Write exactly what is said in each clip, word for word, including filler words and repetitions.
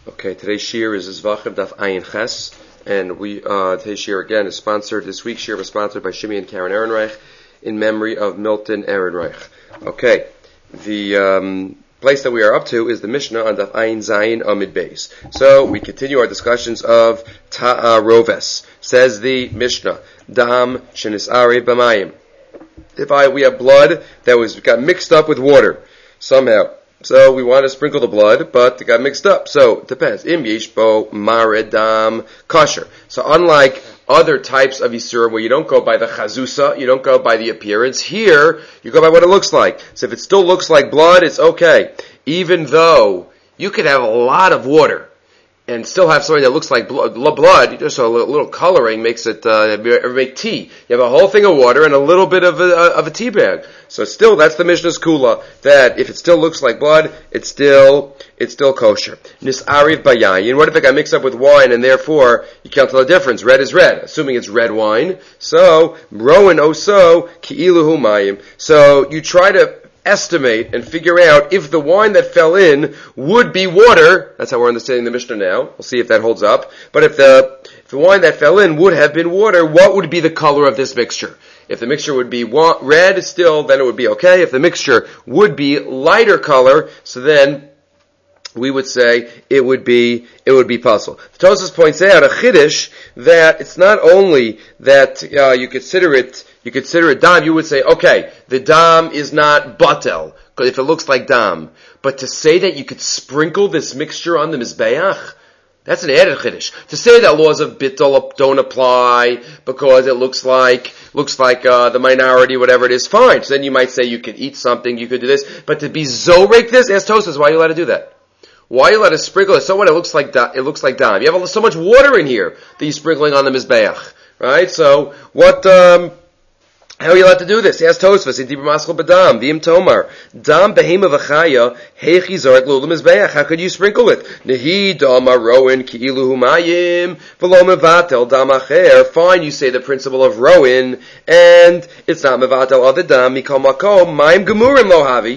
Okay, today's shir is Zvachim Daf Ayin Ches, and we uh, today's shir again is sponsored. This week's shir was sponsored by Shimi and Karen Ehrenreich in memory of Milton Ehrenreich. Okay, the um, place that we are up to is the Mishnah on Daf Ayin Zayin Amid Beis. So we continue our discussions of Ta'aroves. Says the Mishnah, Dam Shenisari B'mayim. If I we have blood that was got mixed up with water somehow. So we want to sprinkle the blood, but it got mixed up. So it depends. Im yishbo maredam kosher. So unlike other types of Yisur where you don't go by the chazusa, you don't go by the appearance, here you go by what it looks like. So if it still looks like blood, it's okay. Even though you could have a lot of water and still have something that looks like blood, blood just a little coloring makes it, uh, make tea. You have a whole thing of water and a little bit of a, of a tea bag. So still, that's the Mishnah's kula, that if it still looks like blood, it's still, it's still kosher. Nis'ariv bayayin. What if it got mixed up with wine and therefore you can't tell the difference? Red is red, assuming it's red wine. So, rowan oso ki'iluhu mayim. So, you try to estimate and figure out if the wine that fell in would be water. That's how we're understanding the Mishnah now. We'll see if that holds up. But if the if the wine that fell in would have been water, what would be the color of this mixture? If the mixture would be wa- red still, then it would be okay. If the mixture would be lighter color, so then we would say it would be it would be puzzle. Tosfos points out a chiddush that it's not only that uh, you consider it you consider it dam. You would say, okay, the dam is not batel because if it looks like dam, but to say that you could sprinkle this mixture on the mizbeach, that's an added chiddush. To say that laws of bittul don't apply because it looks like looks like uh, the minority, whatever it is, fine. So then you might say you could eat something, you could do this, but to be zorek this, ask Tosfos, why are you allowed to do that? Why are you allowed to sprinkle it? So what? It looks like da- it looks like dam. You have so much water in here that you're sprinkling on the mizbeach, right? So what? Um, how are you allowed to do this? He asked Tosfos in Dibur Maschil B'Dam, V'im Tomar, Dam Behema V'Chaya, Heichi Zarek L'Ulam Mizbeach. How could you sprinkle it? Nehi Dam Rowan Ki'ilu Humayim V'Lo Mevatel Dam Acher. Fine, you say the principle of Rowan, and it's not Mevatel other Dam Mikol Makom Mayim Gemurim Lo Havi.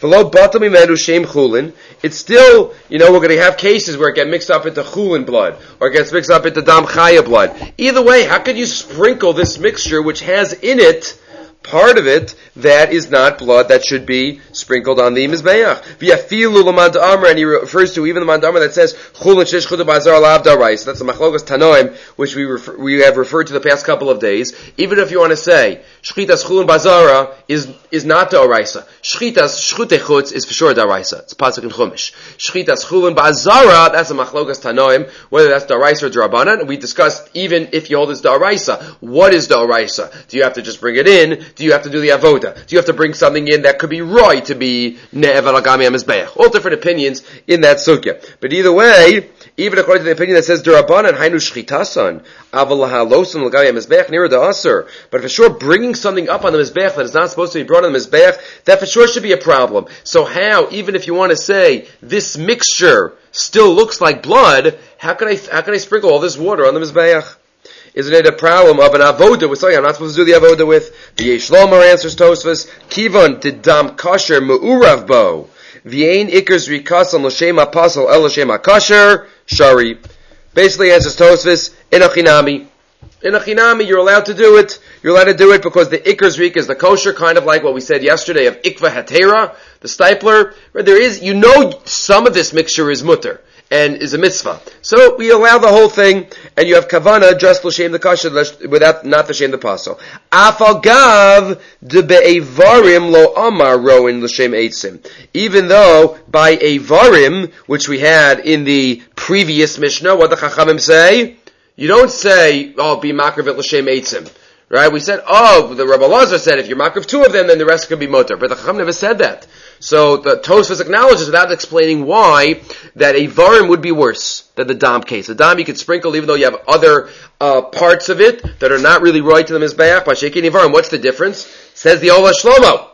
It's still, you know, we're going to have cases where it gets mixed up into chulin blood, or it gets mixed up into dam chaya blood. Either way, how could you sprinkle this mixture which has in it part of it that is not blood that should be sprinkled on the mizbeach? V'yafilu l'mad amar, and he refers to even the mad amar that says chulin shesh chuda b'azar lav darais. That's the machlokas tanoim, which we refer, we have referred to the past couple of days. Even if you want to say shchitas chulin b'azara is is not daraisa. Shchitas shchute chutz is for sure daraisa. It's pasuk in chumash. Shchitas chulin b'azara, that's a machlokas tanoim, whether that's daraisa or drabanan. We discussed even if you hold it's daraisa, what is daraisa? Do you have to just bring it in? Do you have to do the avoda? Do you have to bring something in that could be roy to be ne'evel agami amizbeach? All different opinions in that sugya. But either way, even according to the opinion that says derabanan hainu shchitasan aval lahalosan l'gami amizbeach near the aser. But for sure, bringing something up on the mizbeach that is not supposed to be brought on the mizbeach, that for sure should be a problem. So how, even if you want to say this mixture still looks like blood, how can I how can I sprinkle all this water on the mizbeach? Isn't it a problem of an avoda with something I'm not supposed to do the avoda with? The Yesh Lomar answers Tosfos, Kivon didam kasher mu'urav bo, v'yein ikers rikasan l'shem ha'pasal el l'shem ha'kasher, shari. Basically answers Tosfos, in a chinami. In a chinami, you're allowed to do it. You're allowed to do it because the ikers rik is the kosher, kind of like what we said yesterday of ikva hetera, the stipler. There is, you know, some of this mixture is mutter and is a mitzvah. So we allow the whole thing, and you have kavana just l'shem the kasher without not l'shem the pasal. Afal gav de be'evarim lo amar roin l'shem eitzim. Even though by evarim, which we had in the previous Mishnah, what the Chachamim say? You don't say, oh, be makrav l'shem eitzim. Right? We said, oh, the Rabbi Lazar said, if you're makrav two of them, then the rest can be mutter. But the Chacham never said that. So the Tosfos acknowledges without explaining why that a varim would be worse than the dam case. The dam you could sprinkle even though you have other uh, parts of it that are not really right to the mizbeach. By shaking varim, what's the difference? Says the Ola Shlomo.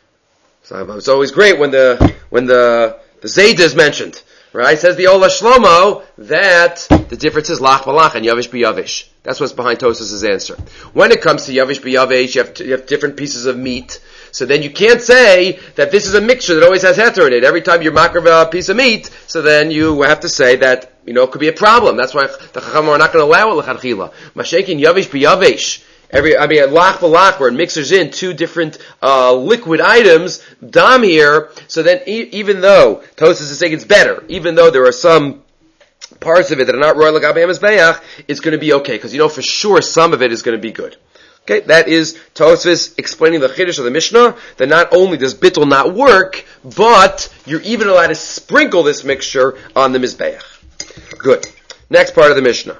So it's always great when the when the the Zayda is mentioned. Right? Says the Ola Shlomo that the difference is lach balach and yavish biyavish. That's what's behind Tosfos' answer. When it comes to yavish biyavish, you have, you have different pieces of meat. So then you can't say that this is a mixture that always has heter in it. Every time you're makrav a piece of meat, so then you have to say that, you know, it could be a problem. That's why the Chacham are not going to allow it l'chadchila. Mashekin yavish b'yavish. Every, I mean, lach v'lach, where it mixes in two different uh, liquid items, dam here. So then, e- even though Tosfos is saying it's better, even though there are some parts of it that are not royal l'gabe hamizbeach, it's going to be okay because you know for sure some of it is going to be good. Okay, that is Tosfos explaining the chiddush of the Mishnah, that not only does bittul not work, but you're even allowed to sprinkle this mixture on the mizbeach. Good. Next part of the Mishnah.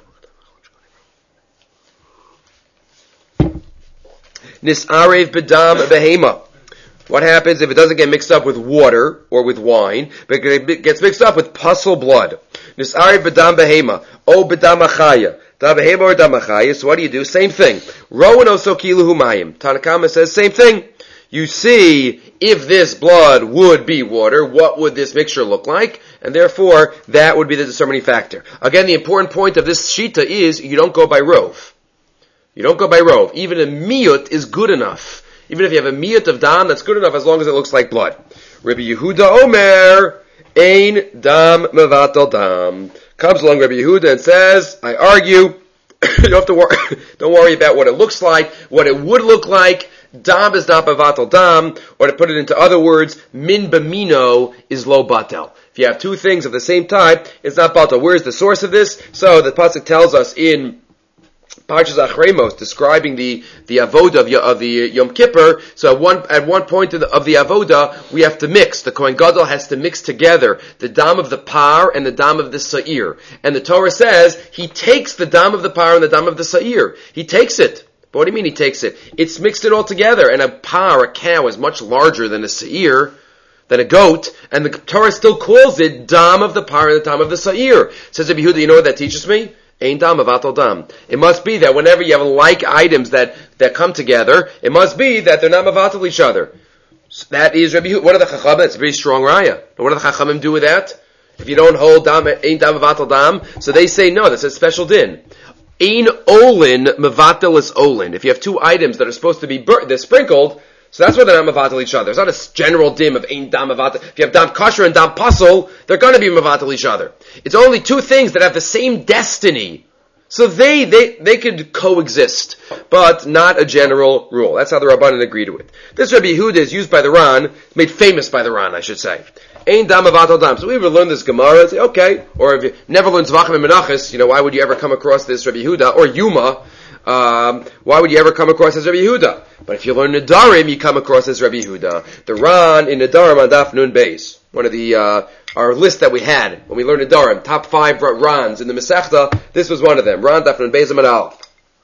Nisarev bedam behema. What happens if it doesn't get mixed up with water or with wine, but it gets mixed up with puzzle blood? Nisarev bedam behema. O bedam achaya. Da behema or dam achaya. So what do you do? Same thing. Rowan osokilu humayim. Tanakama says same thing. You see, if this blood would be water, what would this mixture look like? And therefore, that would be the determining factor. Again, the important point of this shita is you don't go by rov. You don't go by rov. Even a miyut is good enough. Even if you have a miyut of dam, that's good enough as long as it looks like blood. Rabbi Yehuda Omer, ein dam mevatel dam. Comes along Rabbi Yehuda and says, I argue, you don't have to worry, don't worry about what it looks like, what it would look like. Dam is not mevatel dam, or to put it into other words, min bamino is lo batel. If you have two things of the same type, it's not batel. Where's the source of this? So the pasuk tells us in Parshas Achremos, describing the, the avoda of, of the Yom Kippur. So at one, at one point of the, of the avoda, we have to mix. The Kohen Gadol has to mix together the dam of the par and the dam of the sa'ir. And the Torah says, he takes the dam of the par and the dam of the sa'ir. He takes it. But what do you mean he takes it? It's mixed it all together. And a par, a cow, is much larger than a sa'ir, than a goat. And the Torah still calls it dam of the par and the dam of the sa'ir. Says Rabbi Yehuda, you know what that teaches me? Ein dam avatal dam. It must be that whenever you have like items that, that come together, it must be that they're not mavatal each other. So that is Rabbi Yehuda. What are the Chachamim? That's a very strong raya. What do the Chachamim do with that? If you don't hold dam, ein dam avatal dam, so they say no, that's a special din. Ein olin mavatal is olin. If you have two items that are supposed to be bur- they're sprinkled, so that's why they're not mavatal each other. It's not a general dim of ein dam mavatal. If you have dam kosher and dam pasul, they're going to be mavatal each other. It's only two things that have the same destiny. So they, they, they could coexist, but not a general rule. That's how the Rabbanan agreed with. This Rabbi Yehuda is used by the Ran, made famous by the Ran, I should say. Ein dam mavatal dam. So we ever learn this Gemara and say, okay, or if you never learned Zvachim and Menachos, you know, why would you ever come across this Rabbi Yehuda, or Yuma, Um, why would you ever come across as Rabbi Yehuda? But if you learn Nedarim, you come across as Rabbi Yehuda. The Ran in Nedarim on Daf Nun Beis, one of the uh, our list that we had when we learned Nedarim, top five Rans in the Masechta. This was one of them. Ran Daf Nun Beis Amud Aleph.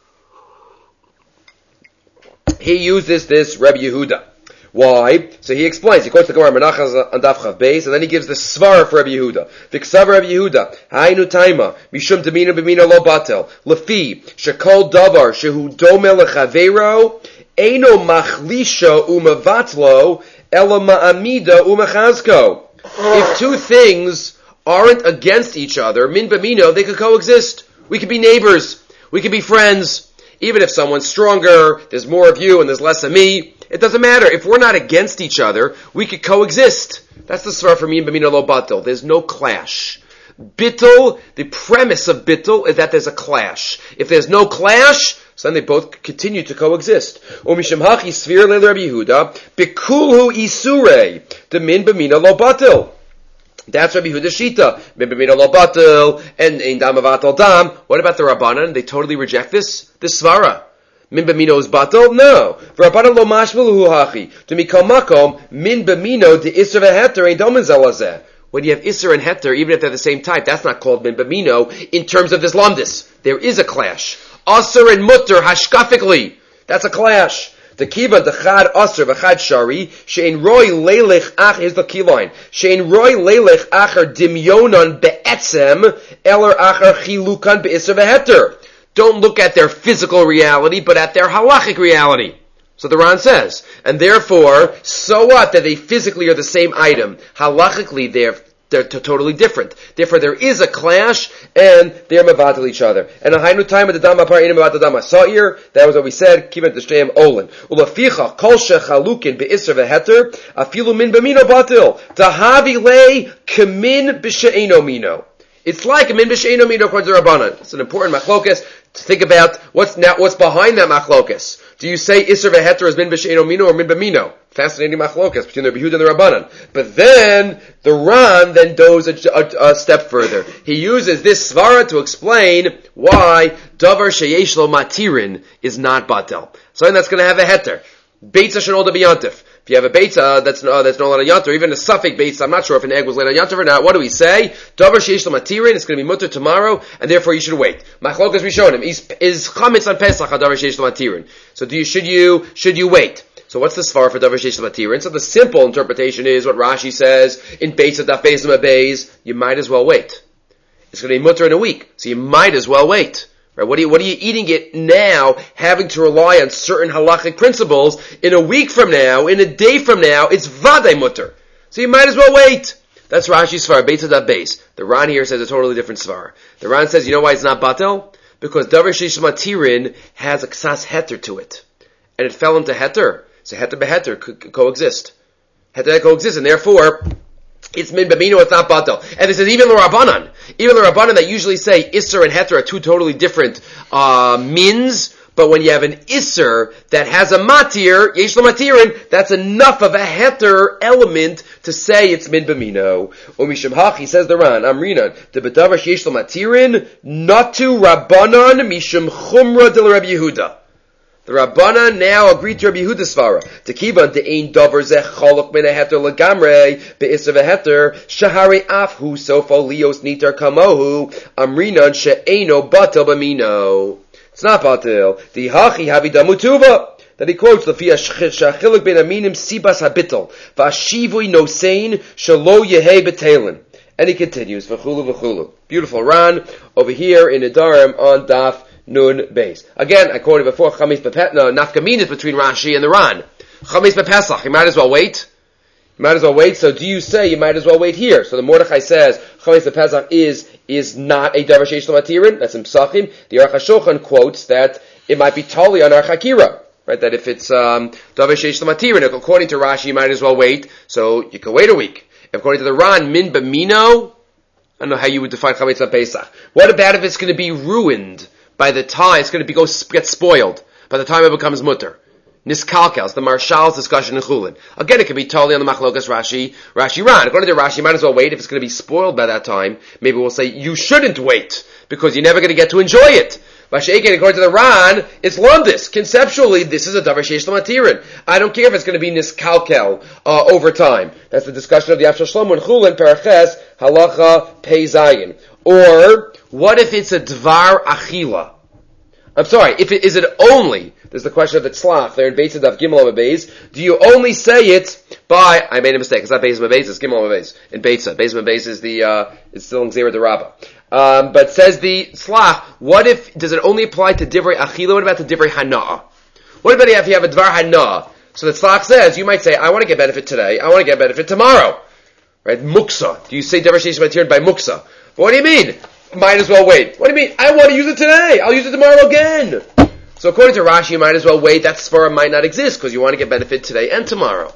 He uses this Rabbi Yehuda. Why? So he explains. He quotes the Gemara Menachos on Daf Chav Beis, and then he gives the Svar for Rabbi Yehuda. V'ksav Rabbi Yehuda, Hainu Taima, Mishum Demina B'mina Lo Batel, Lefi, Shekol Davar, Shehu Dome Lechavero, Eino Machlisha Umavatlo, Ela Ma'amida Umachazko. If two things aren't against each other, Min B'mino, they could coexist. We could be neighbors. We could be friends. Even if someone's stronger, there's more of you and there's less of me. It doesn't matter. If we're not against each other, we could coexist. That's the svar for me in B'mina Lo Batel. There's no clash. Bittul, the premise of bittul is that there's a clash. If there's no clash, so then they both continue to coexist. Umishim hachi svir le Rabbi Yehuda, bikulhu isure, demin B'mina Lo Batel. That's Rabbi Yehuda Shita. Min B'mina Lo Batel, and ein dam avatal dam. What about the Rabbanan? They totally reject this? This svara. Min b'mino is batal? No. V'rabbanan lo mashmalu hachi. To mikol makom, min b'mino de isser v'heter ein domen zelazeh. When you have isser and heter, even if they're the same type, that's not called min b'mino in terms of this lumdis. There is a clash. Asr and mutter hashkafically. That's a clash. The kiva dechad asr v'chad shari she'en roy leilech ach is the key line. She'en roy leilech acher dimyonon be'etzem eller acher chilukan be'isser v'heter. Don't look at their physical reality, but at their halachic reality. So the Ran says. And therefore, so what that they physically are the same item? Halachically, they're they're t- totally different. Therefore, there is a clash, and they're mevatel each other. And a hainu time of the dam apar inim mevatel dam asa'ir. That was what we said. Kivat d'shteyim olin. Ulaficha kol shechalukin be'isr veheter afilu min b'mino batil tahavi lei kamin b'she'eno mino. It's like a min b'she'eno mino according to Rabbanan. It's an important machlokas to think about what's now what's behind that machlokas. Do you say isser veheter is min b'she'eno mino or min b'mino? Fascinating machlokas between the Rebbe Yehuda and the Rabbanan. But then the Ran then goes a, a, a step further. He uses this svara to explain why davar sheyesh lo matirin is not batel. Something that's going to have a heter. Beitza should all be yantif. If you have a beitza that's no, that's not on a yantif, or even a suffix beitza, I'm not sure if an egg was laid on yantif or not. What do we say? Davar sheyesh lo matirin. It's going to be mutter tomorrow, and therefore you should wait. Machlokas we showed him is is chametz on Pesach a davar sheyesh lo matirin. So do you should you should you wait? So what's the svar for davar sheyesh lo matirin? So the simple interpretation is what Rashi says in beitza daf beis beis. You might as well wait. It's going to be mutter in a week, so you might as well wait. Right? What are you, what are you eating it now, having to rely on certain halachic principles? In a week from now, in a day from now, it's vadei mutter. So you might as well wait. That's Rashi's svar, beitza daf beis. The Ran here says a totally different svar. The Ran says, you know why it's not batel? Because davar sheyesh lo matirin has a ksas heter to it. And it fell into heter. So heter beheter could coexist. Heter coexist, and therefore, it's min b'mino, it's not batel. And this is even the Rabbanan. Even the Rabbanan that usually say Isser and Heter are two totally different uh, mins, but when you have an Isser that has a matir, yesh lo matirin, that's enough of a Heter element to say it's min b'mino. Umishim hach, he says the Ran, Amrinan, the bedavar sheyesh lo matirin, natu Rabbanan mishum chumra del Rabbi Yehuda. The Rabbanan now agreed to Rabbi Yehuda's svara. Tekiban de'ein davar zeh cholok min heter legamrei be'isr veheter shahari afhu sofo lios nitar kamohu amrinan she'eno batel b'mino. It's not batel. The hachi havi damutuva. That he quotes the fia shachiluk ben aminim sibas habitel v'ashivui nosein shelo yehei betelin. And he continues v'chulu v'chulu. Beautiful Ran over here in Nedarim on Daf Nun Beis. Again, I quoted before, Chametz Bepesach, no, nafkaminas between Rashi and the Ran. Chametz Bepesach, you might as well wait. You might as well wait, so do you say you might as well wait here? So the Mordechai says, Chametz Bepesach is, is not a davar sheyesh lo matirin, that's in Psachim. The Aruch HaShulchan quotes that it might be totally on our Chakira, right, that if it's, um, davar sheyesh lo matirin, according to Rashi, you might as well wait, so you can wait a week. According to the Ran, min b'mino, I don't know how you would define Chametz Bepesach. What about if it's going to be ruined? By the time it's going to be go get spoiled, by the time it becomes mutter, niskalkels, the Marshal's discussion in Chulin. Again, it could be totally on the machlokas Rashi, Rashi Ran. According to Rashi, you might as well wait if it's going to be spoiled by that time. Maybe we'll say you shouldn't wait because you're never going to get to enjoy it. Vashekin, according to the Ran, it's lundis. Conceptually, this is a davar sheyesh lo matirin. I don't care if it's going to be niskalkel uh, over time. That's the discussion of the Afshal Shlomo in Chulin, Paraches, Halacha, Pei Zayin. Or, what if it's a dvar achila? I'm sorry, if it, is it only, there's the question of the tzlach, there in Beitza Daf Gimel Beis, do you only say it by, I made a mistake, it's not Beis Beis, it's Gimel Beis, in Beitza. Beis Beis is the, uh, it's still in Gzeira D'Rabba. Um, but says the tzlach, what if, does it only apply to divrei achila? What about the divrei hana'ah? What about if you have a dvar hana'ah? So the tzlach says, you might say, I want to get benefit today, I want to get benefit tomorrow. Right? Muksa. Do you say davar sheyesh lo matirin by muksa? What do you mean? Might as well wait. What do you mean? I want to use it today. I'll use it tomorrow again. So according to Rashi, you might as well wait. That svara might not exist because you want to get benefit today and tomorrow.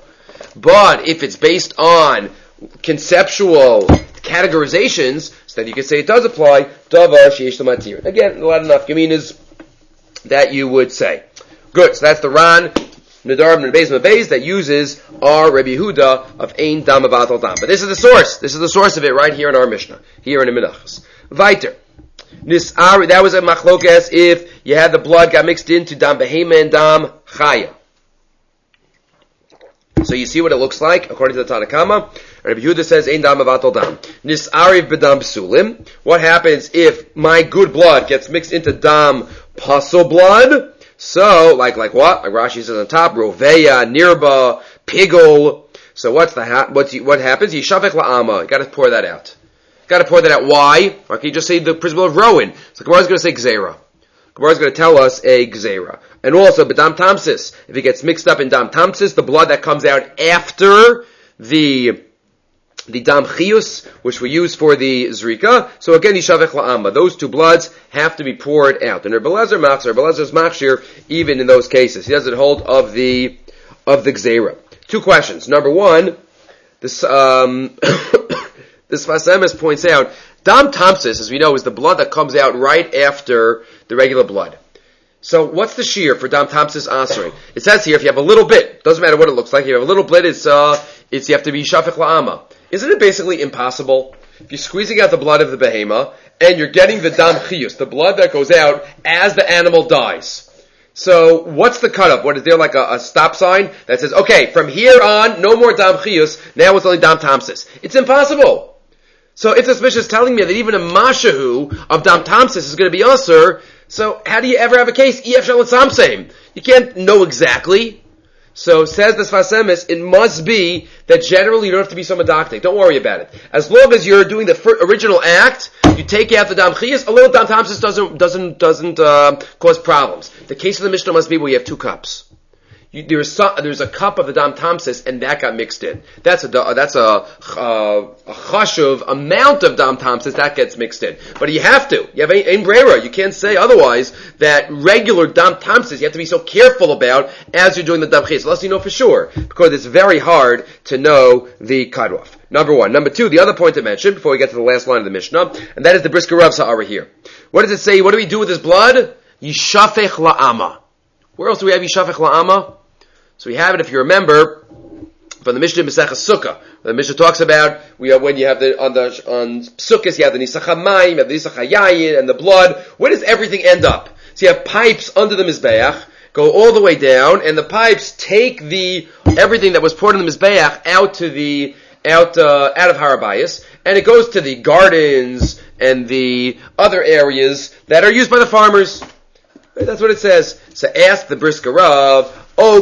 But if it's based on conceptual categorizations, so then you can say it does apply. Davar sheyesh lo matirin. Again, a lot of nafkaminas that you would say. Good. So that's the Ran, Nedarim, and Beis Beis that uses our Rebbe Yehuda of Ein Dam Avatal Dam. But this is the source. This is the source of it right here in our Mishnah, here in the Menachos. Weiter. Nis'ari, that was a machlokas if you had the blood got mixed into Dam Behema and Dam Chaya. So you see what it looks like, according to the Tanakama. Rebbe Yehuda says, Ein Dam Avatal Dam. Nis'ari b'Dam Psulim. What happens if my good blood gets mixed into Dam Pasul blood? So, like, like what? Like Rashi says on top, Roveya, Nirba, Pigol. So what's the, ha- what's, what happens? Yishavech la'ama. You gotta pour that out. Got to pour that out. Why? Or can you just say the principle of Rowan? So Gemara is going to say Gzeira. Gemara is going to tell us a Gzeira. And also, B'dam Tamsis. If it gets mixed up in Dam Tamsis, the blood that comes out after the the dam chiyus, which we use for the zrika. So again, yishavech la'ama. Those two bloods have to be poured out. And Rebbe Lezer machzir, Rebbe Lezer's machshir, even in those cases, he doesn't hold of the of the gzeira. Two questions. Number one, this um, this Sfas Emes points out dam tamsis, as we know, is the blood that comes out right after the regular blood. So what's the shear for dam tamsis asering? It says here, if you have a little bit, doesn't matter what it looks like, if you have a little bit, it's uh, it's you have to be shafech la'ama. Isn't it basically impossible? If you're squeezing out the blood of the behema, and you're getting the dam chiyus, the blood that goes out as the animal dies. So, what's the cutoff? What, is there like a, a stop sign that says, okay, from here on, no more dam chiyus, now it's only dam tamsis? It's impossible. So, if this Mishnah is telling me that even a mashahu of dam tamsis is going to be usher, so how do you ever have a case? E F shalat samseim. You can't know exactly. So, says the Sfas Emes, it must be that generally you don't have to be so medactic. Don't worry about it. As long as you're doing the fir- original act, you take out the dam chiyus, a little dam tamsis doesn't, doesn't, doesn't, uh, cause problems. The case of the Mishnah must be where you have two cups. You, there's, some, there's a cup of the dam tamsis, and that got mixed in. That's a, that's a, uh, a chashuv amount of dam tamsis that gets mixed in. But you have to. You have ein brera. You can't say otherwise that regular dam tamsis you have to be so careful about as you're doing the dam chiyus, unless you know for sure, because it's very hard to know the cutoff. Number one. Number two, the other point to mention before we get to the last line of the Mishnah, and that is the Brisker Rav Sa'ara here. What does it say? What do we do with this blood? Yishafech la'ama. Where else do we have Yishafech la'ama? So we have it, if you remember, from the Mishnah Maseches Sukkah. The Mishnah talks about we have, when you have the on the on Sukkahs, you have the Nisach HaMayim, you have the Nisach HaYayin, and the blood. Where does everything end up? So you have pipes under the Mizbeach, go all the way down, and the pipes take the everything that was poured in the Mizbeach out to the out uh, out of Harabayas, and it goes to the gardens and the other areas that are used by the farmers. That's what it says. So ask the Brisker Rav,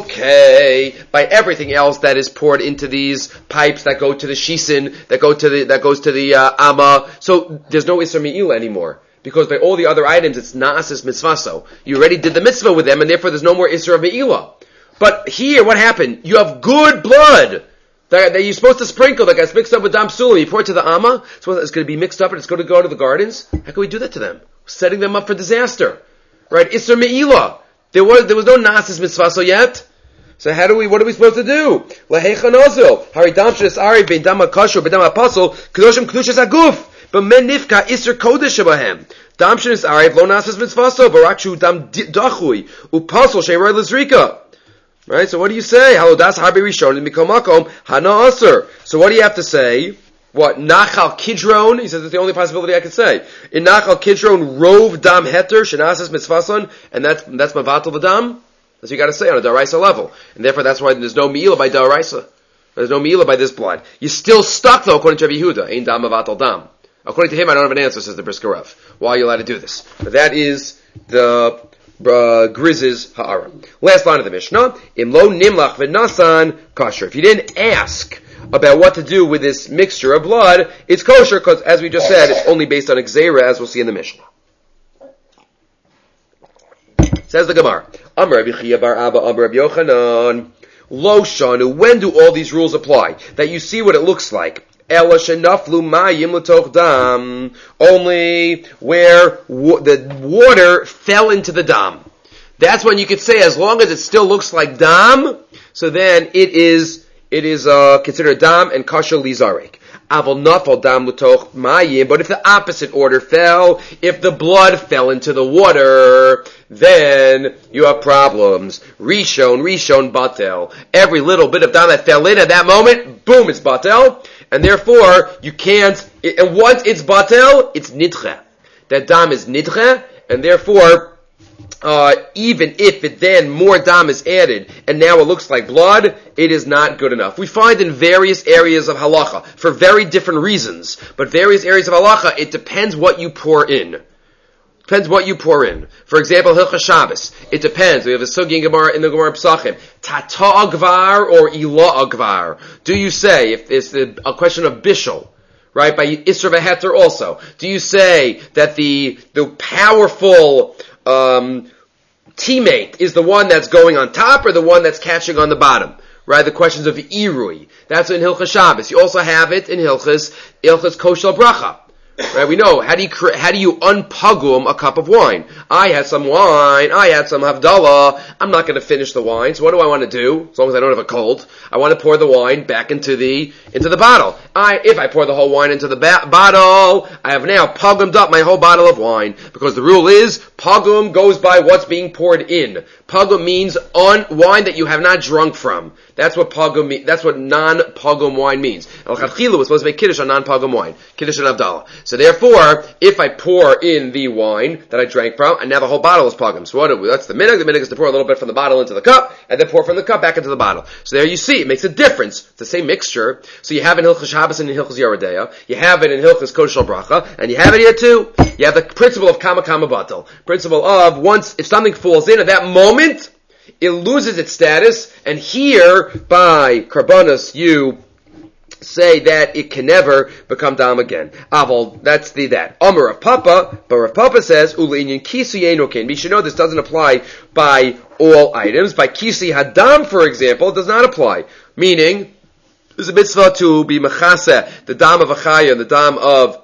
okay, by everything else that is poured into these pipes that go to the shisin, that go to the that goes to the uh, ama. So there's no Isser Me'ila anymore. Because by all the other items, it's Na'asis Mitzvaso. You already did the mitzvah with them, and therefore there's no more Isser of Me'ila. But here, what happened? You have good blood that, that you're supposed to sprinkle, that gets mixed up with Dam Sulim. You pour it to the ama, so it's going to be mixed up and it's going to go to the gardens. How can we do that to them? Setting them up for disaster. Right? Isser Me'ila. There was, there was no Na'asis Mitzvaso yet. So how do we, what are we supposed to do? Laheicha nozil. Haridam sh'es ari bein dam ha'kasher bein dam ha'pasol kedoshim kedushas haguf. But men nifka iser kodesh shebahem. Dam sh'es ari lo na'asis mitzvaso barak shu dam dachui upasol she'roi l'zrika. Right? So what do you say? Halodas harbe rishon in mikol makom hana aser. So what do you have to say? What? Nachal Kidron? He says it's the only possibility I could say. In Nachal Kidron, rove dam heter shenasis mitzvason, and that's that's mavatal v'dam. That's what you got to say on a daraisa level, and therefore that's why there's no meila by daraisa. There's no meila by this blood. You're still stuck though, according to Rabbi Yehuda. Ein dam mavatal dam. According to him, I don't have an answer. Says the Brisker Rav. Why are you allowed to do this? But that is the uh, Griz's ha'ara. Last line of the Mishnah: Im lo nimlach v'nasan kasher. If you didn't ask about what to do with this mixture of blood, it's kosher because, as we just said, it's only based on Xera, as we'll see in the Mishnah. Says the Gemara, Amar Rabbi Chia bar Abba, Amar Rabbi Yochanan, Lo Shanu, when do all these rules apply? That you see what it looks like. Ela shenaflu mayim l'toch dam, only where wa- the water fell into the dam. That's when you could say, as long as it still looks like dam, so then it is It is uh, considered dam and kasher lizarek. Aval nafal dam l'toch mayim. But if the opposite order fell, if the blood fell into the water, then you have problems. Rishon, Rishon, batel. Every little bit of dam that fell in at that moment, boom, it's batel. And therefore, you can't, and once it's batel, it's nidche. That dam is nidche, and therefore, Uh, even if it then more dam is added and now it looks like blood, it is not good enough. We find in various areas of halacha, for very different reasons, but various areas of halacha, it depends what you pour in. Depends what you pour in. For example, Hilchas Shabbos. It depends. We have a sugi in Gemara in the Gemara Pesachim. Tata agvar or ila agvar? Do you say, if it's the, a question of bishul, right, by Isra v'heter also, do you say that the the powerful um teammate is the one that's going on top or the one that's catching on the bottom? right? The questions of Irui. That's in Hilchas Shabbos. You also have it in Hilchas, Hilchas Koshel Bracha. Right, we know, how do you, how do you unpugum a cup of wine? I had some wine, I had some Havdalah, I'm not gonna finish the wine, so what do I want to do? As long as I don't have a cold, I want to pour the wine back into the, into the bottle. I, if I pour the whole wine into the ba- bottle, I have now puggumed up my whole bottle of wine, because the rule is, pugum goes by what's being poured in. Pugum means on wine that you have not drunk from. That's what pugum means. That's what non-pugum wine means. El Chadchilu was supposed to make kiddush on non-pugum wine, kiddush and Havdalah. So therefore, if I pour in the wine that I drank from, and now the whole bottle is pugum. So what do we, that's the minhag. The minhag is to pour a little bit from the bottle into the cup, and then pour from the cup back into the bottle. So there you see, it makes a difference. It's the same mixture. So you have it in Hilchas Shabbos and in Hilchas Yerodea. You have it in Hilchas Koshel Bracha, and you have it here too. You have the principle of Kama Kama Batal. Principle of once, if something falls in at that moment, it loses its status, and here, by Karbanos, you say that it can never become dam again. Aval, that's the that. Amar Rav Papa, but Rav Papa says, Uleinian Kisi Enokin. We should know this doesn't apply by all items. By Kisi Hadam, for example, it does not apply. Meaning, there's a mitzvah to be mechase, the dam of Achaya and the dam of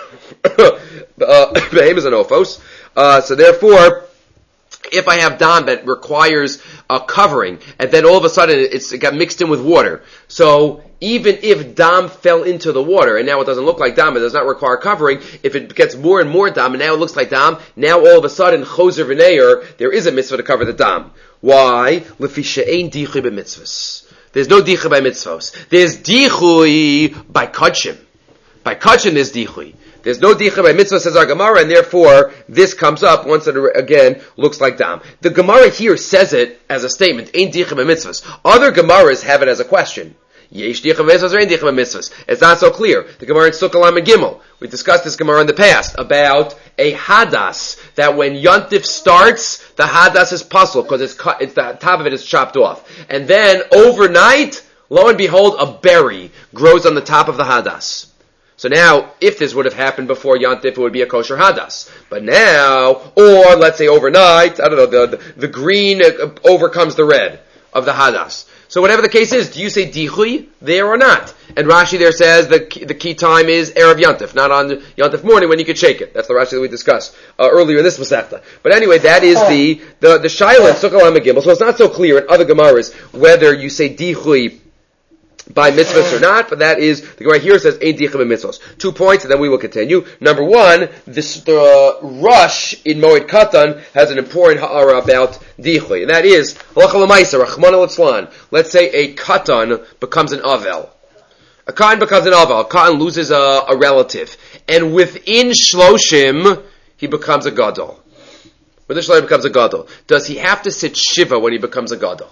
Behemoth and Ophos. Uh, so therefore, if I have dam that requires a covering, and then all of a sudden it's, it got mixed in with water, so even if dam fell into the water, and now it doesn't look like dam, it does not require covering, if it gets more and more dam, and now it looks like dam, now all of a sudden, choser v'neir, there is a mitzvah to cover the dam. Why? Lefi she'ein dichui b'mitzvahs. There's no dichui by mitzvahs. There's dichui by kachim. By kachim there's dichui. There's no dicha by mitzvah, says our Gemara, and therefore this comes up once it again looks like dam. The Gemara here says it as a statement, ain't dicha by mitzvahs. Other Gemaras have it as a question. Yesh dicha by mitzvahs or ain't dicha by mitzvahs. It's not so clear. The Gemara in Sukkah Lamed Gimel, we discussed this Gemara in the past about a hadas, that when Yontif starts, the hadas is puzzled because it's cut, it's the top of it is chopped off. And then overnight, lo and behold, a berry grows on the top of the hadas. So now, if this would have happened before Yontif, it would be a kosher hadas. But now, or let's say overnight, I don't know, the, the, the green overcomes the red of the hadas. So whatever the case is, do you say dichui there or not? And Rashi there says the key, the key time is Erev Yontif, not on Yontif morning when you could shake it. That's the Rashi that we discussed uh, earlier in this Masechta. But anyway, that is the the the Shaila in Sukkah Lamed Gimel. So it's not so clear in other Gemaras whether you say dichui by mitzvahs or not, but that is, the Gemara here says, ain't dicha b'mitzvahs. Two points, and then we will continue. Number one, this, the uh, rush in Moed Katan has an important ha'ara about dichui, and that is, halacha l'maisa, rachman al-itzlan. Let's say a Katan becomes an Avel. A Katan becomes an Avel. A Katan loses a, a relative. And within Shloshim, he becomes a Gadol. Within Shloshim, he becomes a Gadol. Does he have to sit Shiva when he becomes a Gadol?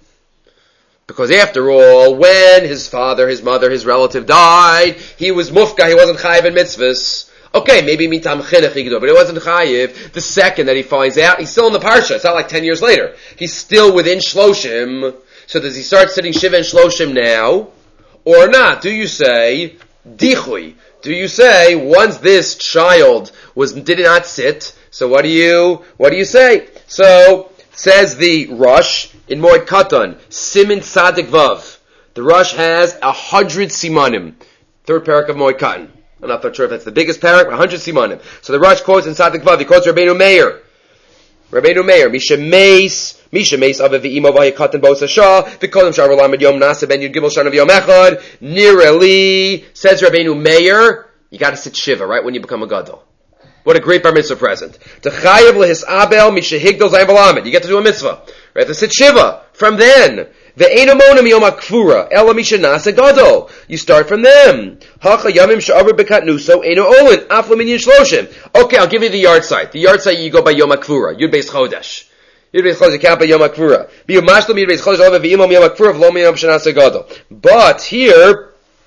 Because after all, when his father, his mother, his relative died, he was mufka, he wasn't chayiv in mitzvahs. Okay, maybe mitam chinuch he could do, but it wasn't chayiv. The second that he finds out, he's still in the parsha. It's not like ten years later. He's still within shloshim. So does he start sitting shiva and shloshim now? Or not? Do you say, dichui? Do you say, once this child was, did not sit, so what do you, what do you say? So, says the Rush in Moed Katan, Siman Tzadik Vav. The Rush has a hundred simanim. Third parak of Moed Katan. I'm not sure if that's the biggest parak, but a hundred simanim. So the Rush quotes in Tzadik Vav, he quotes Rabbeinu Meir. Rabbeinu Meir, Misha Meis, Misha Meis Ave V'imo V'hay Katan Bo Sashah, V'kodim Shar V'lamed Yom Nasa Ben Yud Gimel Shana V'yom Echad, Nireli, says Rabbeinu Meir, you gotta sit Shiva, right, when you become a Gadol. What a great bar mitzvah present. To chayav lehis abel mishahigdol zayin v'lamed. You get to do a mitzvah. Right? To sit shiva. From then. Ve'enamonim yom ha'kfura. Ela mishanasa gadol. You start from them. Hacha yamim sha'avar bekatnuso eno olin. Af l'minyan shloshim. Okay, I'll give you the yard site. The yard site you go by yom ha'kfura. Yud beis chodesh. Yud beis chodesh, you count by yom ha'kfura. B'yom mashlam yud beis chodesh ova v'imam yom ha'kfura v'lo miyam shanasa gadol. But here,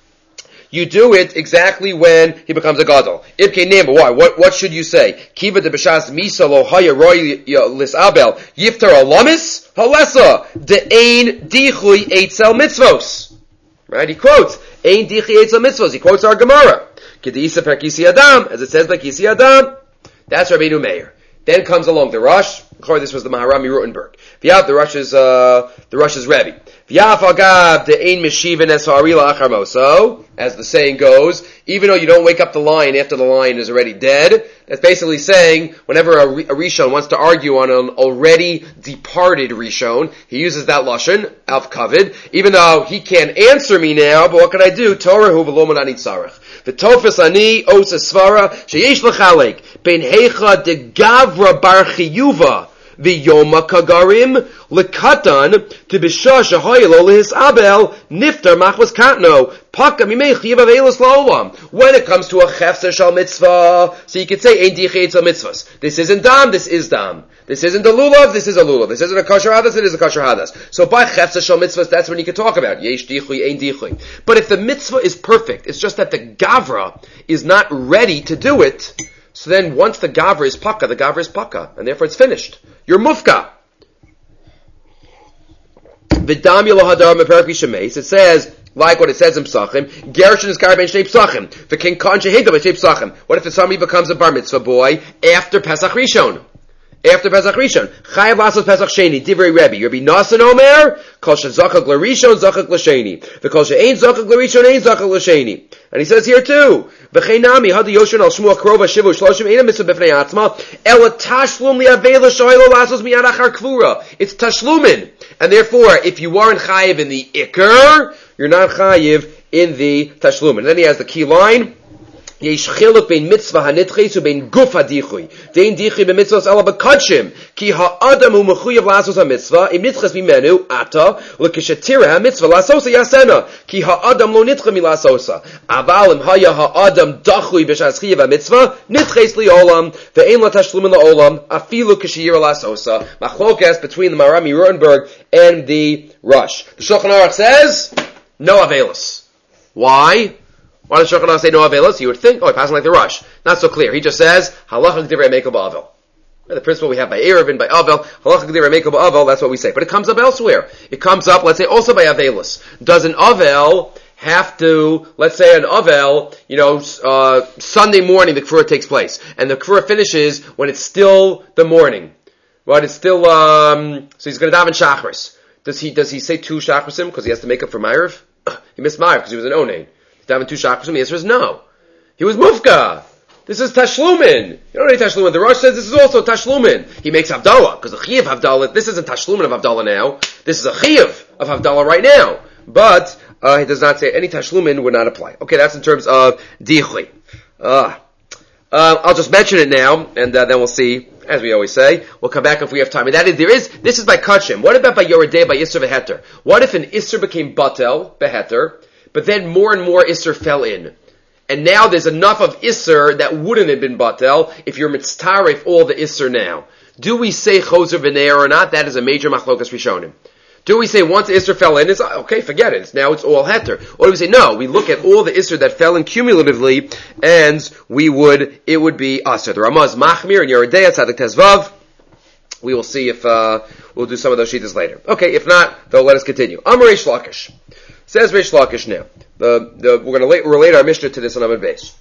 you do it exactly when he becomes a gadol. Ibke name, why? What what should you say? Kiva de b'shas misa lo haya roy lis abel yiftar alamis halesa de ein dichui eitzel mitzvos. Right? He quotes ein dichui eitzel mitzvos. He quotes our Gemara. Kedisa per kisi adam, as it says by kisi adam. That's Rabbeinu Meir. Then comes along the Rush. This was the Maharami Rutenberg. The Rush is uh, the Rush is Rebbe. As the saying goes, even though you don't wake up the lion after the lion is already dead, that's basically saying whenever a, a Rishon wants to argue on an already departed Rishon, he uses that lashon, alf kavid, even though he can't answer me now, but what can I do? Torah hu v'lo manani tzarech. V'tofes ani osa svara sheyesh l'chalek ben heicha de gavra bar chiyuva v'yoma kagarim lekatan to b'shah shahaylo lehis abel niftar machvas katno paka mimei chiyav avelos la'olam. When it comes to a chefzer shal mitzvah, so you could say ein dichei etzal mitzvahs. This isn't dam, this is dam. This isn't a lulav, this is a lulav. This isn't a kosher hadas, it is a kosher hadas. So by chefzer shal mitzvahs, that's when you can talk about yesh dichui, ein dichui. But if the mitzvah is perfect, it's just that the gavra is not ready to do it, so then once the gavra is paka, the gavra is paka, and therefore it's finished. You're mufka. V'dam yolohadar meperak vishameis. It says, like what it says in Psachim, Gershon is gar ben shnei Psachim. The king kan shehigah ben shnei Psachim. What if the somebody becomes a bar mitzvah boy after Pesach Rishon? After Pesach Rishon, Chayav Lasos Pesach Sheni, Divrei Rebbe, Rabbi Nasan Omer, Kol Shezachak L'Rishon, Zachak L'Sheni, V'Kol She'ein Zachak L'Rishon, Ein Zachak L'Sheni. And he says here too, V'cheinami, Hadi Yoshin Al Shmuel Krova Shivu Shloshim, Eina Mitzvah B'fnei Atzma, Ela Tashlum Li'avela Shoylo Lasos Miyad Achar Kvura. It's Tashlumin. And therefore, if you aren't Chayiv in the Iker, you're not Chayiv in the Tashlumin. And then he has the key line, Yesh chiluk bein mitzvah hanitches ubein guf hadichui. Dein dichui b'mitzvahs ala b'kadshim. Ki ha'adam hu mechuyav lasos ha-mitzvah, im nitches mimenu, ata, l'kishetira ha-mitzvah lasosa yasena. Ki ha'adam lo nitcha milasosa. Aval im haya ha'adam dachui b'shas chiyav ha-mitzvah, nitches li'olam, ve'ein la tashlumin la'olam, afilu kishiyira lasosa. Machlokas between the Marami Rutenberg and the Rush. The Shulchan Aruch says, no avelus. Why? Why does Shulchan Aruch say no avelos? You would think, oh, it passing like the Rush. Not so clear. He just says, halachak divrei mekel ba'avel. The principle we have by Erev and by Avel, halachak divrei mekel ba'avel, that's what we say. But it comes up elsewhere. It comes up, let's say, also by avelos. Does an Avel have to, let's say an Avel, you know, uh, Sunday morning the Kfurah takes place. And the Kfurah finishes when it's still the morning. But it's still, um, so he's going to daven Shachris. Does he, does he say two Shachrisim because he has to make up for Ma'ariv? He missed Ma'ariv because he was an Onein. Daven two Shachrisim? The answer is no. He was Mufka. This is Tashlumin. You don't know any Tashlumin. The Rosh says this is also Tashlumin. He makes Havdalah, because the Chiyav Havdalah, this isn't Tashlumin of Havdalah now. This is a Chiyav of Havdalah right now. But, uh, he does not say any Tashlumin would not apply. Okay, that's in terms of Dichli. Uh, uh, I'll just mention it now, and uh, then we'll see, as we always say. We'll come back if we have time. And that is, there is, this is by Kachim. What about by Yoredeh, by Isser Beheter? What if an Isser became Batel, Beheter, but then more and more Isser fell in? And now there's enough of Isser that wouldn't have been Batel if you're mitztarif all the Isser now. Do we say Choser V'neir or not? That is a major machlokas Rishonim. Do we say once Isser fell in, it's okay, forget it, it's, now it's all Heter? Or do we say no, we look at all the Isser that fell in cumulatively, and we would, it would be Aser. The Ramaz Machmir and Yoredeh, Tzadik Tezvav. We will see if, uh, we'll do some of those shittas later. Okay, if not, though, let us continue. Amar Reish Lakish. Says Reish Lakish now. The, the, we're going to relate our Mishnah to this on Amud Beis.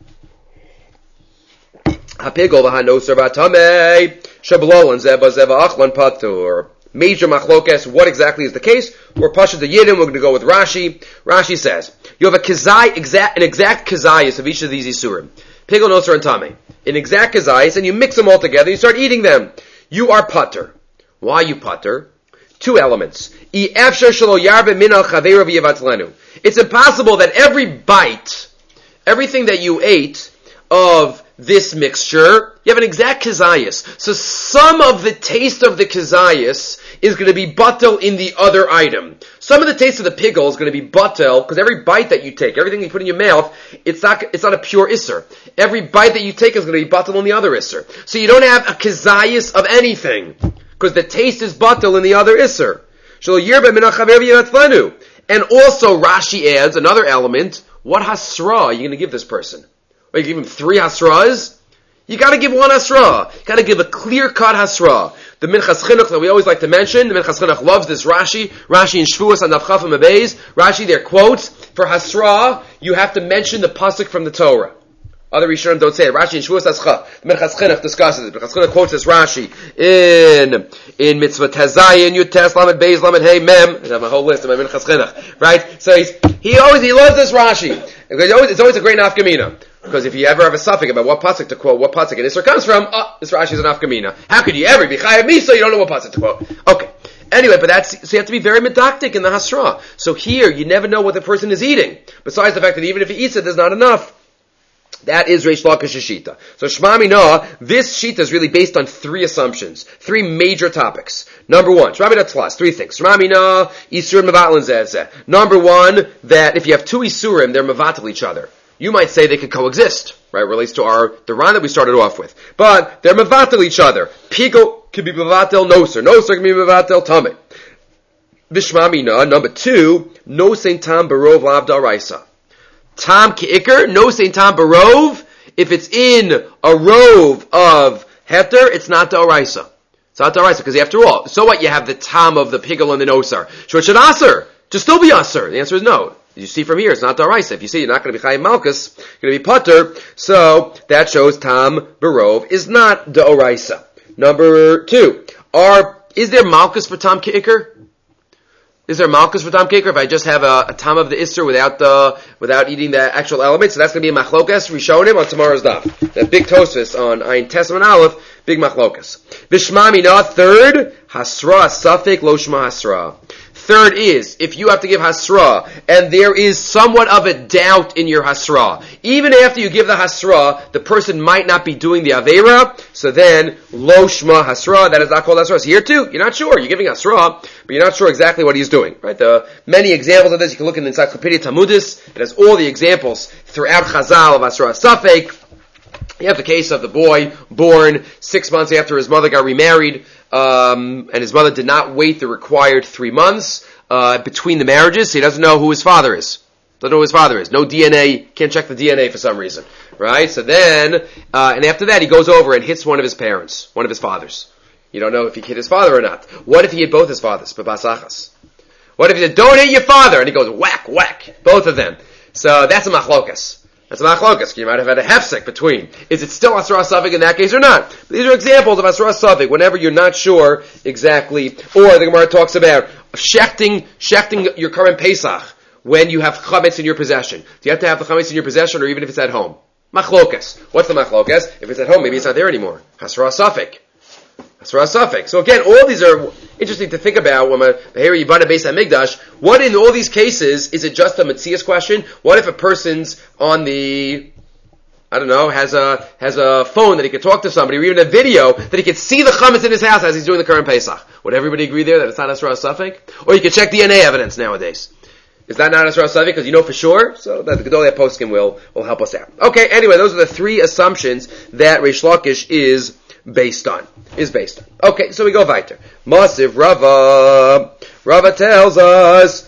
Hapigol v'hanoser v'atamei shablolan zeba zeva achlan patur. Major machlokes. What exactly is the case? We're pasha the Yiddim. We're going to go with Rashi. Rashi says you have a kazai, exact, an exact kazayis of each of these isurim. Pigol, noser, and tamei. An exact kazayis, and you mix them all together. You start eating them. You are patur. Why you patur? Two elements. It's impossible that every bite, everything that you ate of this mixture, you have an exact kazayas. So some of the taste of the kazayas is going to be batel in the other item. Some of the taste of the pigel is going to be batel, because every bite that you take, everything you put in your mouth, it's not, it's not a pure isser. Every bite that you take is going to be batel in the other isser. So you don't have a kazayas of anything, because the taste is batel in the other isser. And also Rashi adds another element. What hasra are you going to give this person? Are you give him three hasras? You got to give one hasra. You got to give a clear-cut hasra. The Minchas Chinuch that we always like to mention, the Minchas Chinuch loves this Rashi. Rashi in Shvuos on Daf Chaf and Beis. Rashi there quotes, for hasra, you have to mention the pasuk from the Torah. Other Rishonim don't say it. Rashi in Shavuos Ascha, the Minchas Chinuch discusses it. Minchas Chinuch quotes this Rashi in in Mitzvah Tezayin Yud Tes Lamed Beis Lamed Hey Mem. I have a whole list of my Minchas Chinuch, right? So he's he always he loves this Rashi. It's always, it's always a great nafkamina. Because if you ever have a suffix about what pasuk to quote, what pasuk an Isser comes from, oh, this Rashi is an nafkamina. How could you ever be chayav misa? You don't know what pasuk to quote. Okay. Anyway, but that's, so you have to be very medactic in the hasra. So here, you never know what the person is eating. Besides the fact that even if he eats it, there's not enough. That is Reish Lakish's shita. So Shema Mina, this shita is really based on three assumptions, three major topics. Number one, Shema Mina Tlas, three things. Shema Mina, Isurim Mevatlin Zeh. Number one, that if you have two Isurim, they're mevatel each other. You might say they could coexist, right? Relates to our, the Ran that we started off with. But they're mevatel each other. Pigo can be mevatel noser. Noser can be mevatel tameh. Bishma Mina, number two, no saint tam barov lavdal raisa. Tam ki'ikr, no saint tam barov. If it's in a rove of heter, it's not da'oraisa. It's not da'oraisa, because after all, so what? You have the tam of the pigel and the nosar. So it should aser. Just still be aser. The answer is no. You see from here, it's not da'oraisa. If you see you're not going to be chayim malchus, you're going to be putter, so that shows tam barov is not da'oraisa. Number two, are, is there malchus for tam ki'ikr? Is there malchus for tam ki'ikr if I just have a, a tam of the isser without the, without eating the actual element? So that's going to be a machlokas rishonim on tomorrow's daf. That big tosfos on Ayin Tesman Aleph, big machlokas. Bishma Mina, third, hasra safek lo shma hasra. Third is, if you have to give hasra, and there is somewhat of a doubt in your hasra, even after you give the hasra, the person might not be doing the aveira, so then, lo shma hasra, that is not called hasra. So here too, you're not sure, you're giving hasra, but you're not sure exactly what he's doing, right? There are many examples of this, you can look in the Encyclopedia Talmudis, it has all the examples throughout Chazal of hasra safek. You have the case of the boy born six months after his mother got remarried, um, and his mother did not wait the required three months uh, between the marriages, so he doesn't know who his father is. Doesn't know who his father is. No D N A, can't check the D N A for some reason. Right? So then, uh, and after that he goes over and hits one of his parents, one of his fathers. You don't know if he hit his father or not. What if he hit both his fathers? Babasachas. What if he said, don't hit your father? And he goes, whack, whack. Both of them. So that's a machlokas. That's a machlokas. You might have had a hefsek between. Is it still asra safek in that case or not? These are examples of asra safek whenever you're not sure exactly. Or the Gemara talks about shechting, shechting your current Pesach when you have chametz in your possession. Do you have to have the chametz in your possession or even if it's at home? Machlokas. What's the machlokas? If it's at home, maybe it's not there anymore. Asra safek. Asra safek. So again, all these are interesting to think about when here you bought a Beis HaMikdash. What in all these cases, is it just a Metzias question? What if a person's on the, I don't know, has a, has a phone that he could talk to somebody, or even a video that he could see the chametz in his house as he's doing the current Pesach? Would everybody agree there that it's not Asra safek? Or you could check D N A evidence nowadays. Is that not Asra safek because you know for sure? So that the Gedolei Poskim will, will help us out. Okay, anyway, those are the three assumptions that Reish Lakish is based on. Is based on. Okay, so we go weiter. Masiv Rava. Rava tells us,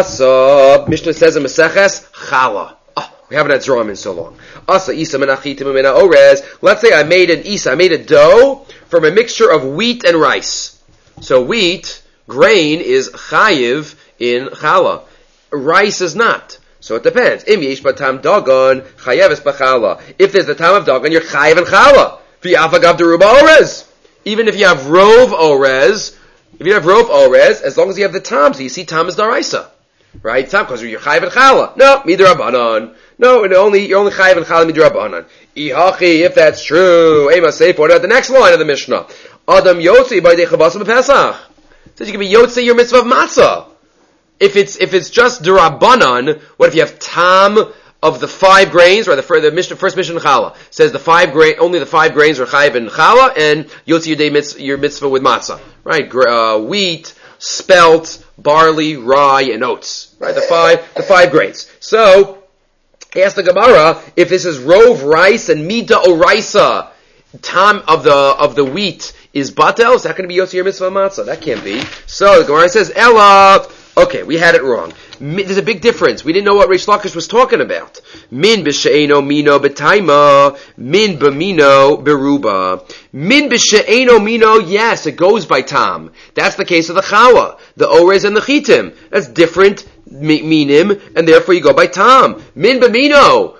Asa, Mishnah says in Maseches, Chala. Oh, we haven't had Zroim in so long. Asa Isa Menachitim Mena Orez. Let's say I made an Isa, I made a dough from a mixture of wheat and rice. So wheat, grain, is Chayiv in Chala. Rice is not. So it depends. Im Yesh Batam Dagon, Chayeves B'Chala. If there's the time of Dagon, you're Chayiv in Chala. V'yafagav deruba Orez. Even if you have Rov Orez, if you have Rov Orez, as long as you have the Tam, so you see Tam is Daraisa. Right? Tam, because you're Chayiv and Chala. No, Midrabanan. No, it only, you're only Chayiv and Chala Midrabanan. Ihachi, if that's true, Ema Seif, what about the next line of the Mishnah? Adam Yotzi by Dechabasa B'Pesach. Says you can be Yotzi your mitzvah of Matzah. If it's, if it's just Durabanan, what if you have Tam of the five grains, or the, the mission, first mission in Chala says the five grain, only the five grains are chayiv in Chala, and yotzi your day mitzvah, your mitzvah with matzah, right? Uh, wheat, spelt, barley, rye, and oats, right? The five, the five grains. So, ask the Gemara if this is rove rice and mida oraisa, tam of the of the wheat is batel. Is that going to be yotzi your mitzvah matzah? That can't be. So the Gemara says Ella. Okay, we had it wrong. There's a big difference. We didn't know what Reish Lakish was talking about. Min b'she'eno mino b'taima, min b'mino beruba. Min b'she'eno mino, yes, it goes by tam. That's the case of the chala, the orez and the chitim. That's different minim, and therefore you go by tam. Min b'mino,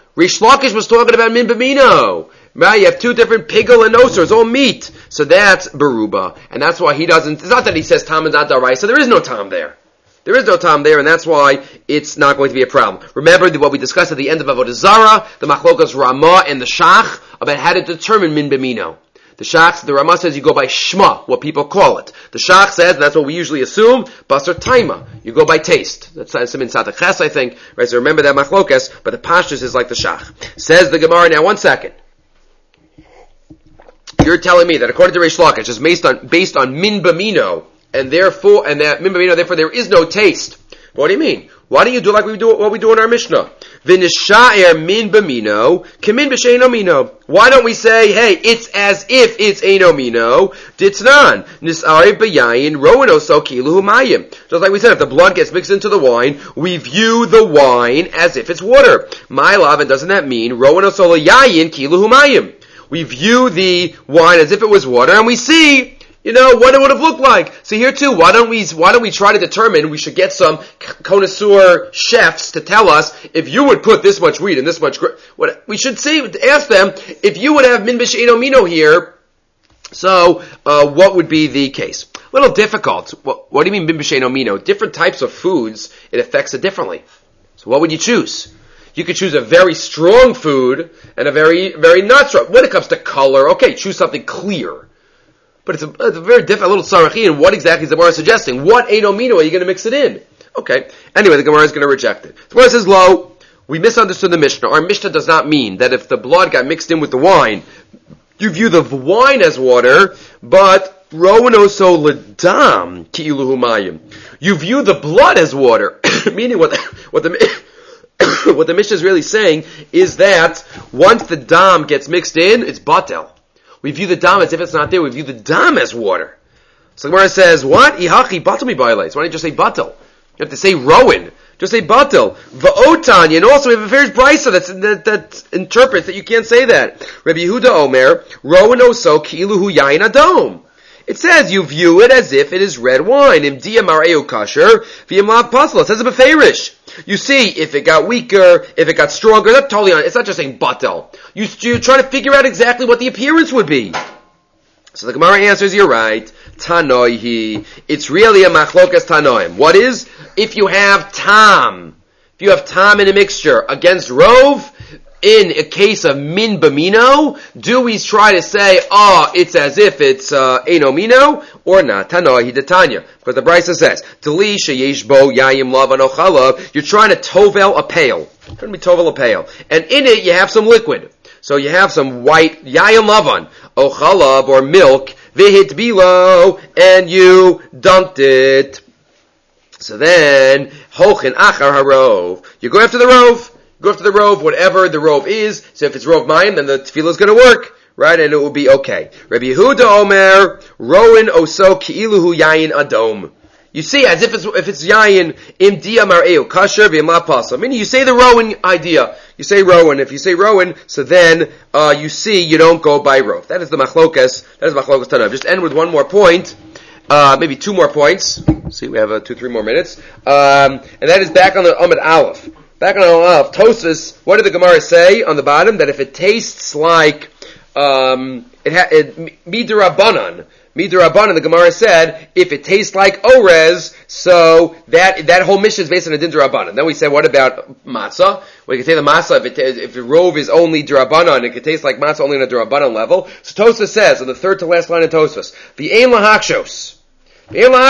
Rish Lakish was talking about min b'mino. Right? You have two different pigel and oser, it's all meat. So that's beruba. And that's why he doesn't, it's not that he says tam is not darai, so there is no tam there. There is no tam there, and that's why it's not going to be a problem. Remember what we discussed at the end of Avodah Zarah, the machlokas Ramah and the Shach, about how to determine min b'mino. The Shach, the Ramah says you go by shma, what people call it. The Shach says, and that's what we usually assume, basar taima. You go by taste. That's Simin Satach, I think. Right, so remember that machlokas, but the pashtus is like the Shach. Says the Gemara, now one second. You're telling me that according to Reish Lakish, it's based on, based on min b'mino, and therefore, and that min b'mino, therefore there is no taste. But what do you mean? Why don't you do like we do what we do in our Mishnah? V'nisha'er min b'mino, kemin b'sheino mino. Why don't we say, hey, it's as if it's eino mino, ditnan, nis'are b'yayin, rowan oso kilu humayim. Just like we said, if the blood gets mixed into the wine, we view the wine as if it's water. My love, and doesn't that mean, rowan oso yayin kilu humayim? We view the wine as if it was water, and we see, you know, what it would have looked like. So here too, why don't we, why don't we try to determine, we should get some connoisseur chefs to tell us, if you would put this much wheat and this much, gr- what, we should see, ask them, if you would have min b'sheino mino here, so, uh, what would be the case? A little difficult. What, what do you mean min b'sheino mino? Different types of foods, it affects it differently. So what would you choose? You could choose a very strong food and a very, very not strong. When it comes to color, okay, choose something clear. But it's a, it's a very different, a little sarachi, and what exactly is the Gemara suggesting? What eino mino are you going to mix it in? Okay. Anyway, the Gemara is going to reject it. The Gemara says, lo, we misunderstood the Mishnah. Our Mishnah does not mean that if the blood got mixed in with the wine, you view the wine as water, but rowan oso ledam ki'ilu humayim. You view the blood as water. Meaning what the, what the, what the Mishnah is really saying is that once the dam gets mixed in, it's batel. We view the dam as if it's not there. We view the dam as water. So the Gemara says, what? Ihachi batel mi violates. Why don't you just say batel? You have to say rowan. Just say batel. Va'otanya. And also we have a very brisa that, that interprets that you can't say that. Rabbi Yehuda Omer, rowan oso ki'iluhu yain adom. It says you view it as if it is red wine. Im dia mareu kasher, v'im lav pasla. It says a beferish. You see, if it got weaker, if it got stronger, that's totally on. It's not just saying batel. You, you try to figure out exactly what the appearance would be. So the Gemara answers, you're right. Tanoihi. It's really a machlokas tanoim. What is? If you have tam, if you have tam in a mixture against rov, in a case of min b'mino, do we try to say, oh, it's as if it's uh, eino mino, or not? Tanoihi detanya. Because the Brisa says, Tali sheyesh bo yayim lavan ochalav, you're trying to tovel a pail. It's going to be tovel a pail. And in it, you have some liquid. So you have some white yayim lavan, ochalav, or milk, vihit bilo, and you dunked it. So then, hochin achar harov. You go after the rov. Go after the rov, whatever the rov is. So if it's rov mayim, then the tefillah is going to work, right? And it will be okay. Rabbi Yehuda Omer, rowan oso ki'iluhu yayin adom. You see, as if it's if it's yayin im dia mar'eu kasher v'im la pasa. Meaning, you say the rowan idea. You say rowan. If you say rowan, so then uh, you see you don't go by rov. That is the machlokas. That is machlokas tanav. Just end with one more point. Uh, maybe two more points. See, we have uh, two, three more minutes. Um, and that is back on the Amud Aleph. Back on Aleph, Tosfos, what did the Gemara say on the bottom? That if it tastes like, um, it ha- it, midirabanan, midirabanan, the Gemara said, if it tastes like orez, so that, that whole mission is based on a din dirabanan. Then we said, what about matzah? Well, you can say the matzah, if it, if the rov is only dirabanan, it can taste like matzah only on a dirabanan level. So Tosfos says, on the third to last line of Tosfos, v'ein lahakshos. We know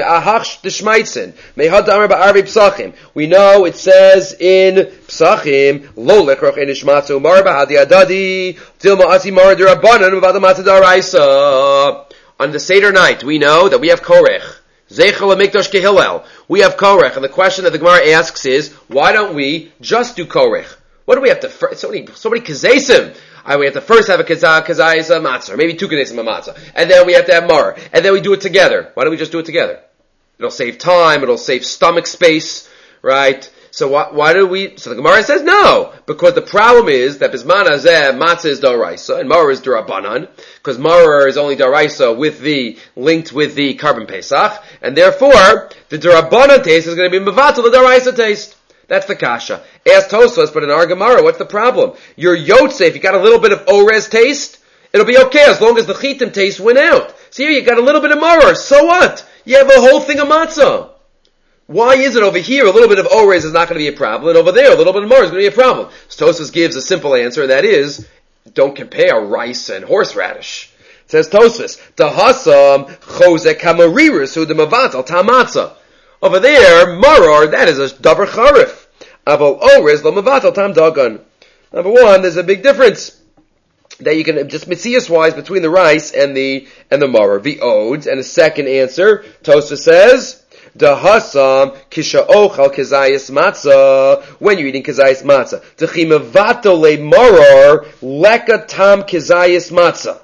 it says in Psachim, Lo lechroch en ishmatzu marba hadi adadi dilma ati mar derabanan v'vada matzah daraisa. On the Seder night, we know that we have korech. Zeichel mikdash kehillel. We have korech, and the question that the Gemara asks is, why don't we just do korech? What do we have to? First, so many, so many kazesim. Uh, we have to first have a kazayis matzah, or maybe two kazesim matzah, and then we have to have mar, and then we do it together. Why don't we just do it together? It'll save time. It'll save stomach space, right? So why, why do we? So the Gemara says no, because the problem is that bisman hazeh matzah is daraisa and mar is darabanan, because mar is only daraisa with the linked with the carbon pesach, and therefore the darabanan taste is going to be mevatel the daraisa taste. That's the kasha. Ask Tosfos, but in our Gemara, what's the problem? Your yotze, if you got a little bit of orez taste, it'll be okay as long as the chitim taste went out. See here, you got a little bit of maror. So what? You have a whole thing of matzah. Why is it over here a little bit of orez is not going to be a problem, and over there a little bit of maror is going to be a problem? So Tosfos gives a simple answer, and that is, don't compare rice and horseradish. It says Tosfos, Tahasam chozek kamarirus hu demavat al tamatza. Over there, maror, that is a davar charif. Aval orez lo mavat al tam dagan. Number one, there's a big difference that you can just mitzias wise between the rice and the and the maror, the odes. And the second answer, Tosfos says, Dahasam kisha ochal kezayis matzah, when you're eating kezayis matzah. Techimavato le maror leka tam kezayis matzah.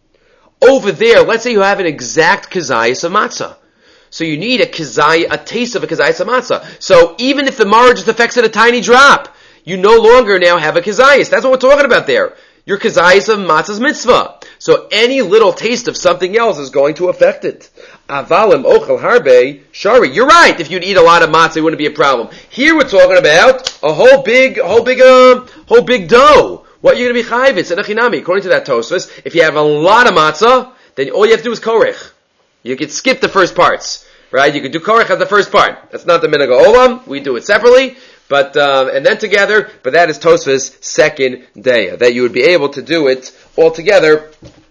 Over there, let's say you have an exact kezayis of matzah. So you need a kezayis, a taste of a kezayis of matzah. So even if the maror just affects it a tiny drop, you no longer now have a kezayis. That's what we're talking about there. Your kezayis of matzah's mitzvah. So any little taste of something else is going to affect it. Avalim ochel harbe shari. You're right. If you'd eat a lot of matzah, it wouldn't be a problem. Here we're talking about a whole big, whole big, uh, whole big dough. What are you going to be chayiv? It's an achinami. According to that Tosfos, if you have a lot of matzah, then all you have to do is korech. You could skip the first parts, right? You could do korech as the first part. That's not the minhag olam. We do it separately. But, um, and then together, but that is Tosfos' second day, that you would be able to do it all together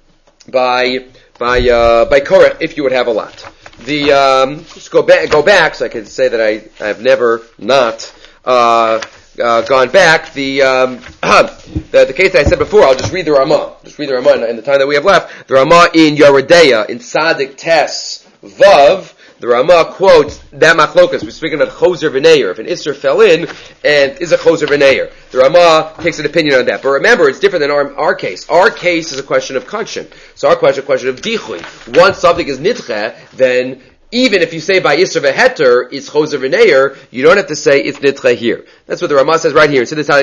by, by, uh, by korech, if you would have a lot. The, um, just go back, go back, so I can say that I, I've never not, uh, uh, gone back. The, um, the, the case that I said before, I'll just read the Ramah. Just read the Ramah in the time that we have left. The Ramah in Yeridea, in Tzadik Tes Vav, the Ramah quotes that machlokas. We're speaking about choser v'neir. If an isser fell in, and is a choser v'neir, the Ramah takes an opinion on that. But remember, it's different than our, our case. Our case is a question of kadshin. So our question is a question of dichui. Once something is nidche, then even if you say by isser v'heter, it's choser v'neir, you don't have to say it's nidche here. That's what the Ramah says right here. This is the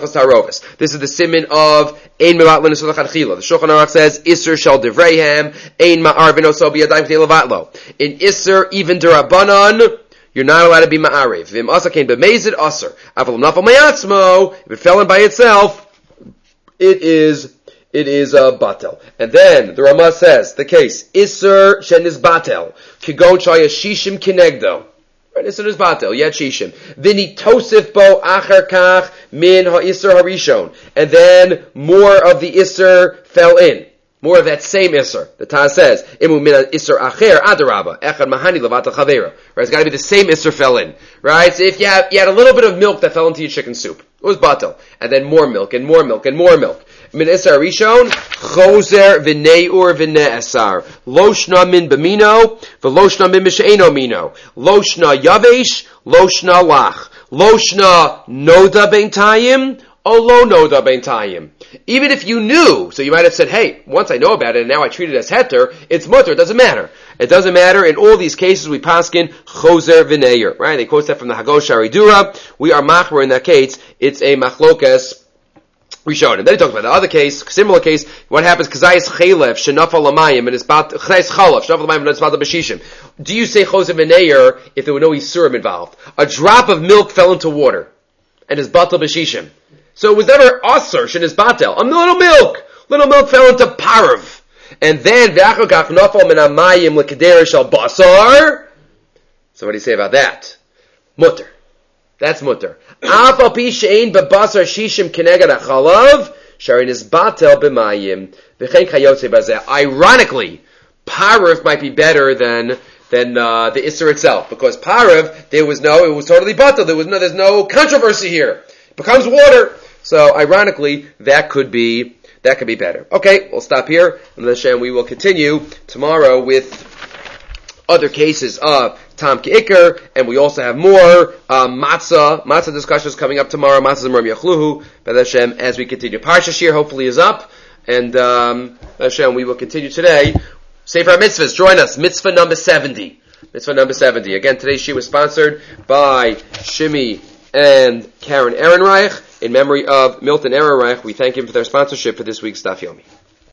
siman of ein mevat l'nesulach adchila. The Shulchan Aruch says isser shel divreihem ein ma'ar v'noso b'yadayim k'tei levatlo. In isser, even derabanan, you're not allowed to be ma'arev. V'im asa came b'mezid aser. Aval nafal mayatzmo. If it fell in by itself, it is it is a uh, batel. And then the Ramah says the case isser shenis batel kigon shaya shishim kinegdo. Right, isser is batel yet shishim. V'ni tosif bo acher kach min ha'isser harishon. And then more of the isser fell in. More of that same isser. The Taz says, "Imu min isser acher adaraba echad mahani levata chavera." Right, it's got to be the same isser fell in. Right, so if you have you had a little bit of milk that fell into your chicken soup, it was batel, and then more milk and more milk and more milk. Min isser rishon choser v'neur v'ne'esar loshna min b'mino v'loshna min misheino mino loshna yavesh loshna lach loshna noda beintayim olo noda beintayim. Even if you knew, so you might have said, hey, once I know about it and now I treat it as heter, it's mutter, it doesn't matter. It doesn't matter. In all these cases, we paskin choser v'neir, right? They quote that from the Hagosh Aridura. We are machmer in that case. It's a machlokas rishon. And then he talks about the other case, similar case, what happens, kazayis chalev, shenafal lamayim, and it's about, kazayis chalev, shenafal lamayim, and it's about the b'shishim. Do you say choser v'neir if there were no isurim involved? A drop of milk fell into water, and it's batal b'shishim. So it was never asr, shen is batel. A little milk. Little milk fell into parv. And then, v'achokach nafal min hamayim l'kederish al basar. So what do you say about that? Mutter. That's mutter. Af al pi she'ein b'basar shishim keneged ha'chalav, sharin is batel b'mayim. V'chein chayotze bazeh. Ironically, parv might be better than than uh, the isser itself. Because parv, there was no, it was totally batel. There was no, there's no controversy here. It becomes water. So, ironically, that could be, that could be better. Okay, we'll stop here, and Hashem, we will continue tomorrow with other cases of Tam Ke'ikr, and we also have more, um, matzah, matzah discussions coming up tomorrow, matzah Zemram Yachluhu, B'ez Hashem, as we continue. Parsha Shir hopefully is up, and, um, Hashem, we will continue today. Sefer HaMitzvahs, join us, mitzvah number seventy. Mitzvah number seventy. Again, today's Shir was sponsored by Shimi and Karen Ehrenreich. In memory of Milton Ehrenreich, we thank him for their sponsorship for this week's Daf Yomi.